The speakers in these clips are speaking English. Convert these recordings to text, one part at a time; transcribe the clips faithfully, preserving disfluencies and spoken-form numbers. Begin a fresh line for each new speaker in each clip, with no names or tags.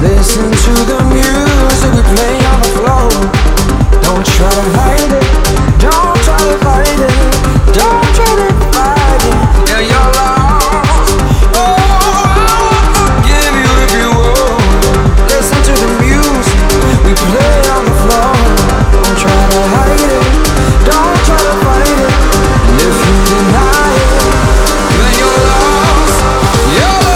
Listen to the music we play on the floor. Don't try to hide it. Don't try to fight it. Don't try to fight it. Yeah, you're lost. Oh, I'll forgive you if you will. Listen to the music we play on the floor. Don't try to hide it. Don't try to fight it. And if you deny it, then you're lost. You're lost.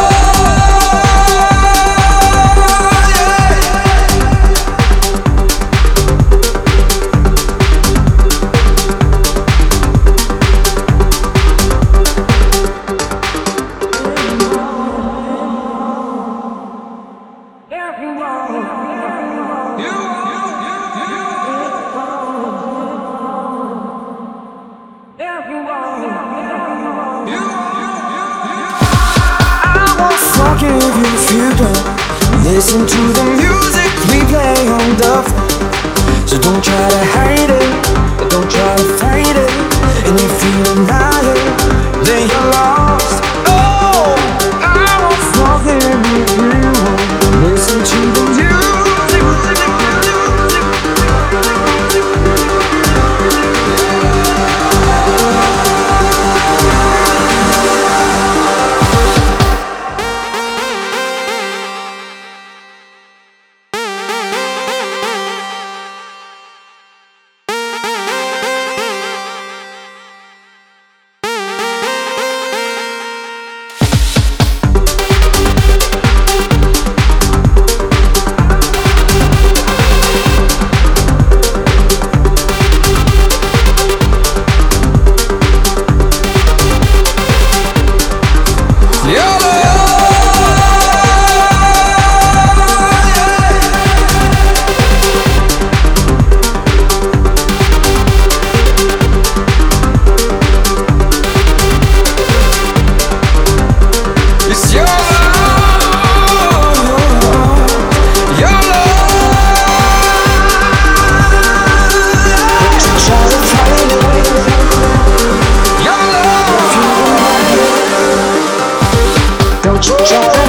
Forgive you if you don't listen to the music we play on the floor. So don't try to hide it, don't try to fight it. And if you deny it, then you're lost. Oh, I won't forgive you if you won't listen to the music. Jump.